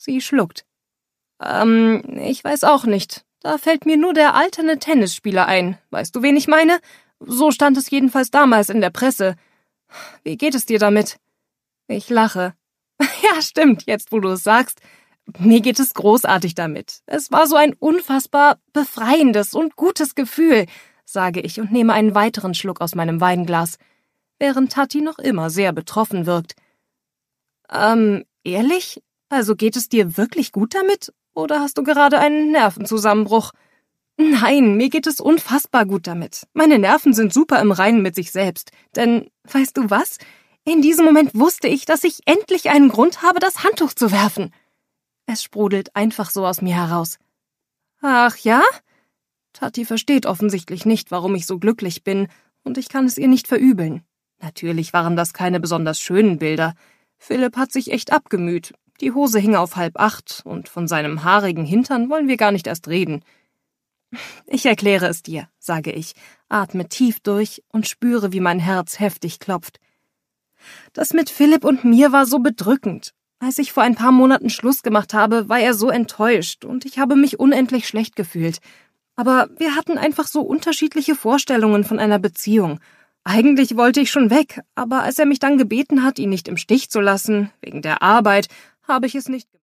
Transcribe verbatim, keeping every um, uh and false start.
Sie schluckt. Ähm, ich weiß auch nicht. Da fällt mir nur der alterne Tennisspieler ein. Weißt du, wen ich meine? So stand es jedenfalls damals in der Presse. Wie geht es dir damit? Ich lache. Ja, stimmt, jetzt wo du es sagst. Mir geht es großartig damit. Es war so ein unfassbar befreiendes und gutes Gefühl, sage ich und nehme einen weiteren Schluck aus meinem Weinglas, während Tati noch immer sehr betroffen wirkt. Ähm, ehrlich? Also geht es dir wirklich gut damit? Oder hast du gerade einen Nervenzusammenbruch? Nein, mir geht es unfassbar gut damit. Meine Nerven sind super im Reinen mit sich selbst. Denn, weißt du was? In diesem Moment wusste ich, dass ich endlich einen Grund habe, das Handtuch zu werfen. Es sprudelt einfach so aus mir heraus. Ach ja? Tati versteht offensichtlich nicht, warum ich so glücklich bin, und ich kann es ihr nicht verübeln. Natürlich waren das keine besonders schönen Bilder. Philipp hat sich echt abgemüht. Die Hose hing auf halb acht, und von seinem haarigen Hintern wollen wir gar nicht erst reden. Ich erkläre es dir, sage ich, atme tief durch und spüre, wie mein Herz heftig klopft. Das mit Philipp und mir war so bedrückend. Als ich vor ein paar Monaten Schluss gemacht habe, war er so enttäuscht und ich habe mich unendlich schlecht gefühlt. Aber wir hatten einfach so unterschiedliche Vorstellungen von einer Beziehung. Eigentlich wollte ich schon weg, aber als er mich dann gebeten hat, ihn nicht im Stich zu lassen, wegen der Arbeit, habe ich es nicht gemacht.